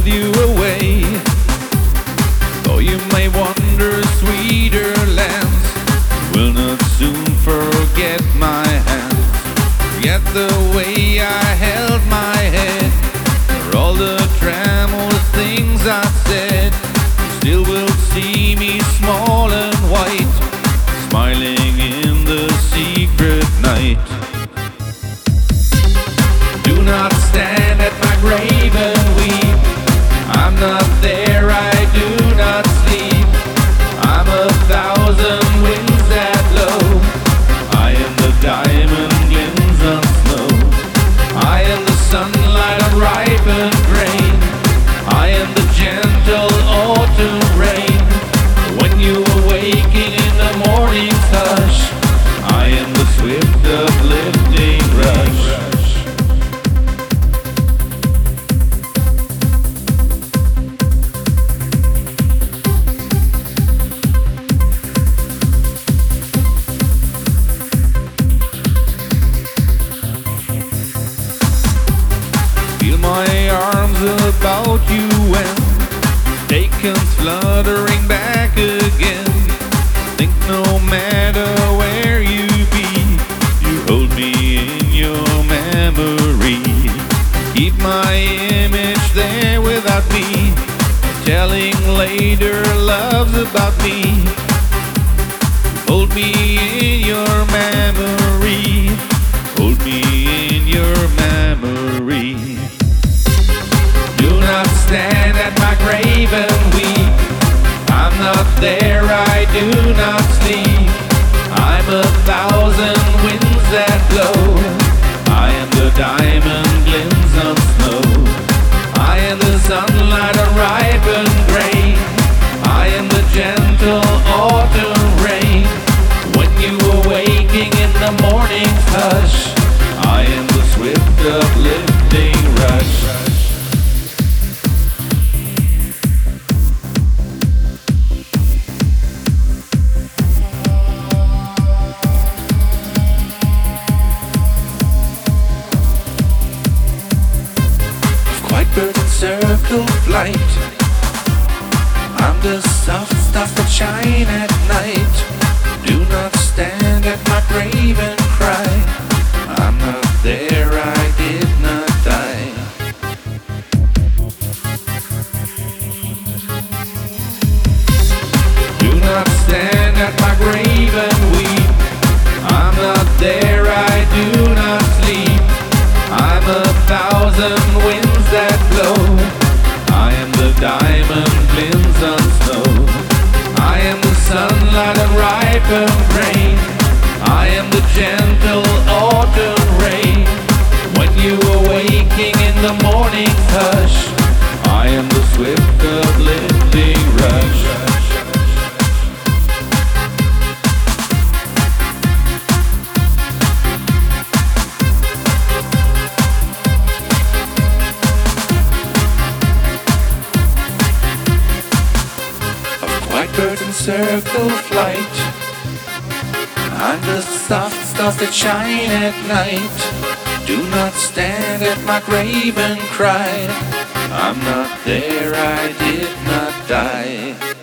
with you away. Though you may wander sweeter lands, you will not soon forget my hands. Forget the way I held my head, for all the tremulous things I said. You still will see me small and white, smiling in the secret night. Do not stand at my grave and weep. I'm not there, I do not sleep. I'm 1,000 winds that blow. I am the diamond glints on snow. I am the sunlight on ripened grain. I am the gentle autumn rain. When you are waking in the morning's hush, I am the swift uplifting rush. Feel my arms about you and take comes fluttering back again. Think no matter where you be, you hold me in your memory. Keep my image there without me, telling later loves about me. Hold me in your memory. Hold me in your memory. Do not stand at my grave and weep. I'm not there, I do not sleep. I'm 1,000 winds that blow. I am the diamond glints on snow. I am the sunlight on ripened grain. I am the gentle autumn rain. When you are waking in the morning's hush, I am the swift uplifting rush. Bird in circle flight, I'm the soft stuff that shine at night. Do not stand at my grave and cry. I'm not there, I did not die. Do not stand at my grave and weep. I'm not there, I do not sleep. I'm 1,000 winds that blow. I am the diamond glints on snow. I am the sunlight and ripened grain. I am the gentle autumn rain. When you are waking in the morning's hush, I am the swift uplifting rush. Bird in circle flight, I'm the soft stars that shine at night. Do not stand at my grave and cry. I'm not there, I did not die.